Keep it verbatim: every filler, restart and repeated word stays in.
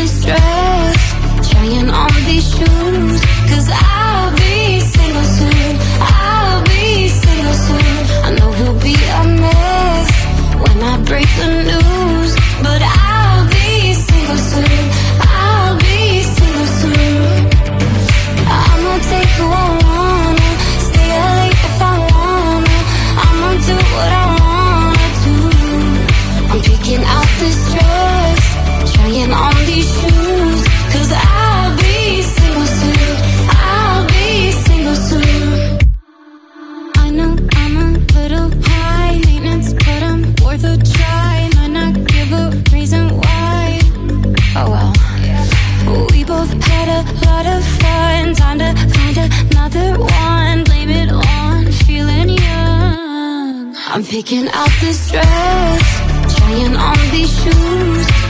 this dress, trying on these shoes, 'cause I'll be single soon, I'll be single soon. I know he'll be a mess when I break the news, but I'll be single soon, I'll be single soon. I'ma take who I wanna, stay up late if I wanna, I'ma do what I wanna do. I'm picking out this dress, trying on these shoes, 'cause I'll be single soon, I'll be single soon. I know I'm a little high maintenance, but I'm worth a try. Might not give a reason why. Oh well. We both had a lot of fun. Time to find another one. Blame it on feeling young. I'm picking out this dress, trying on these shoes,